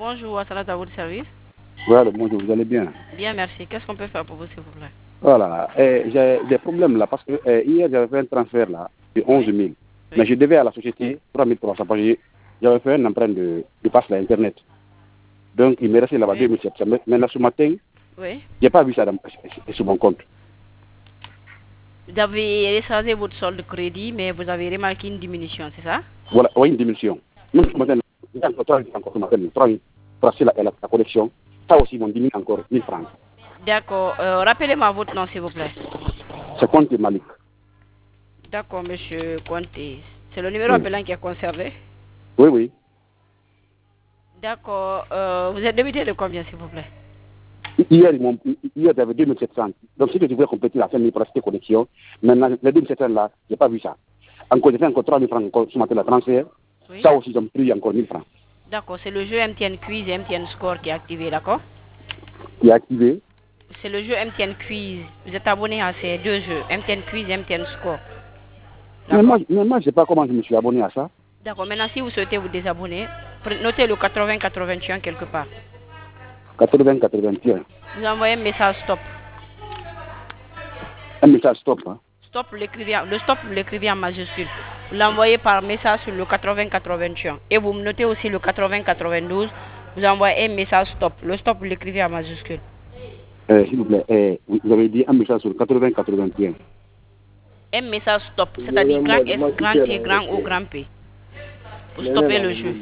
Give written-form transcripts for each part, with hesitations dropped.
Bonjour, Assalat à votre service. Voilà, bonjour, vous allez bien? Bien, merci. Qu'est-ce qu'on peut faire pour vous, s'il vous plaît? Voilà, j'ai des problèmes là, parce que hier j'avais fait un transfert là, de 11 000. Oui. Mais je devais à la société 3 300 parce que j'avais fait un emprunt de passe à Internet. Donc il m'est resté là-bas 2700. Mais là ce matin, Oui. j'ai pas vu ça sur mon compte. Vous avez rechargé votre solde de crédit, mais vous avez remarqué une diminution, c'est ça? Voilà, oui, une diminution. Même ce matin, j'ai encore ce matin, 3 la collection. Ça aussi, m'ont diminué encore 1000 francs. D'accord. Rappelez-moi votre nom, s'il vous plaît. C'est compte Malik. D'accord, monsieur Conté. C'est le numéro Oui. appelant qui est conservé? Oui, oui. D'accord. Vous êtes débité de combien, s'il vous plaît? Hier, j'avais 2700. Donc, si je voulais compléter la 5000 pour rester connexion, maintenant, les 2700 là, je n'ai pas vu ça. Encore, j'ai fait encore 3000 francs encore ce matin, la transfert. Oui. Ça aussi, j'ai pris encore 1000 francs. D'accord, c'est le jeu MTN Quiz et MTN Score qui est activé, d'accord? Qui est activé. C'est le jeu MTN Quiz. Vous êtes abonné à ces deux jeux, MTN Quiz et MTN Score. Mais moi, je ne sais pas comment je me suis abonné à ça. D'accord, maintenant si vous souhaitez vous désabonner, notez le 80-81 quelque part. 80-81. Vous envoyez un message stop. Un message stop. Hein. Stop, le stop, vous l'écrivez en majuscule. Vous l'envoyez par message sur le 80-81. Et vous notez aussi le 80-92. Vous envoyez un message stop. Le stop, vous l'écrivez en majuscule. S'il vous plaît, vous avez dit un message sur 80-81. Un message stop, c'est-à-dire grand S, grand T, grand O, grand P. Vous stoppez le jeu.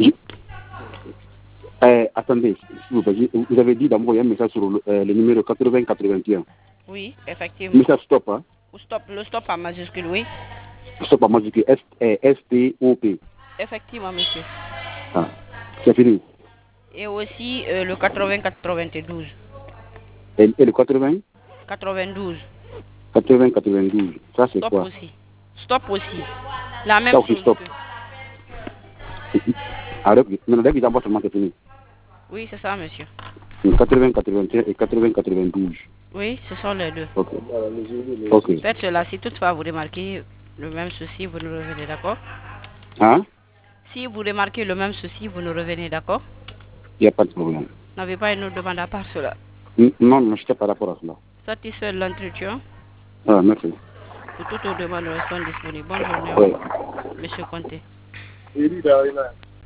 Attendez, s'il vous plaît, vous avez dit d'envoyer un message sur le numéro 80-81. Oui, effectivement. Message stop, hein? Stop, le stop en majuscule, oui. Stop en majuscule, S-T-O-P. Effectivement, monsieur. Ah, c'est fini. Et aussi le 80-92. Et le 80? 92. 80-92. Ça, c'est Stop quoi? aussi. Stop aussi. La même Ça aussi, chose. stop. Alors, maintenant, dès qu'ils envoient seulement, c'est fini. Oui, c'est ça, monsieur. 80-81 et 80-92. Oui, ce sont les deux. Ok. Ok. Faites cela. Si toutefois vous remarquez le même souci, vous nous revenez, d'accord? Hein? Si vous remarquez le même souci, vous nous revenez, d'accord? Il n'y a pas de problème. Vous n'avez pas une autre demande à part cela? Non, je n'étais pas rapport à cela. Satisfait de l'entretien? Ah, merci. Pour toutes nos demandes, nous restons disponibles. Bonne journée, Oui. monsieur Conté.